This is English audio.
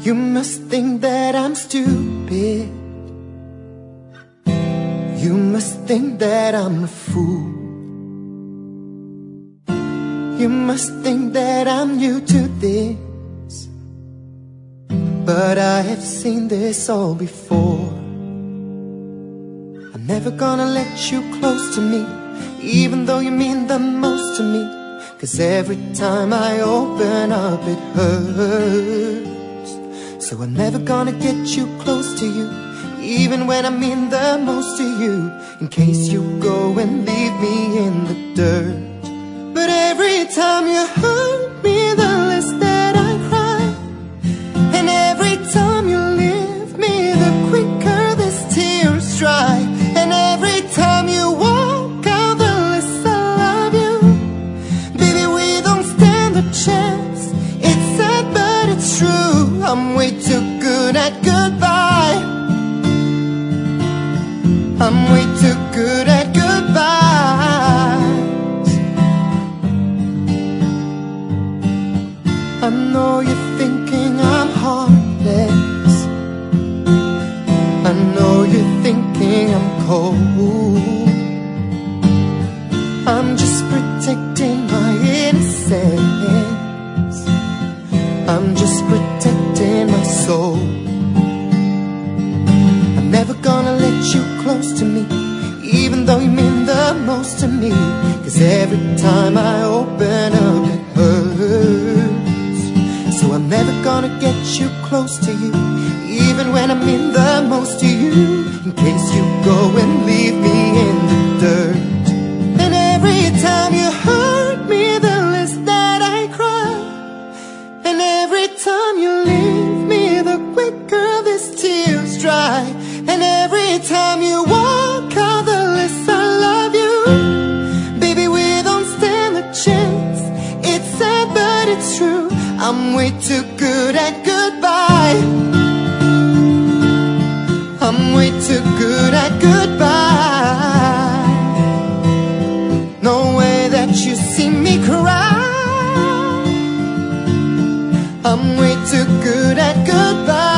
You must think that I'm stupid. You must think that I'm a fool. You must think that I'm new to this, but I have seen this all before. I'm never gonna let you close to me, even though you mean the most to me. 'Cause every time I open up it hurts. So I'm never gonna get you close to you, even when I mean the most to you, in case you go and leave me in the dirt. But every time you hurt me, the less that I cry. And every time you leave me, the quicker these tears dry. And every time you walk out, the less I love you. Baby, we don't stand a chance. It's sad, but it's true. I'm way too good at goodbye. I'm way too good at goodbyes. I know you're thinking I'm heartless. I know you're thinking I'm cold. I'm just protecting my innocence. I'm just protecting my soul. I'm never gonna let you close to me, even though you mean the most to me. 'Cause every time I open up it hurts. So I'm never gonna get you close to you, even when I mean the most to you, in case you go and leave me in the dirt. And every time you hurt me, the less that I cry. And every time you leave me, the quicker these tears dry. And every time you walk out, the less I love you. Baby, we don't stand a chance. It's sad, but it's true. I'm way too good at goodbye. I'm way too good at goodbye. No way that you see me cry. I'm way too good at goodbye.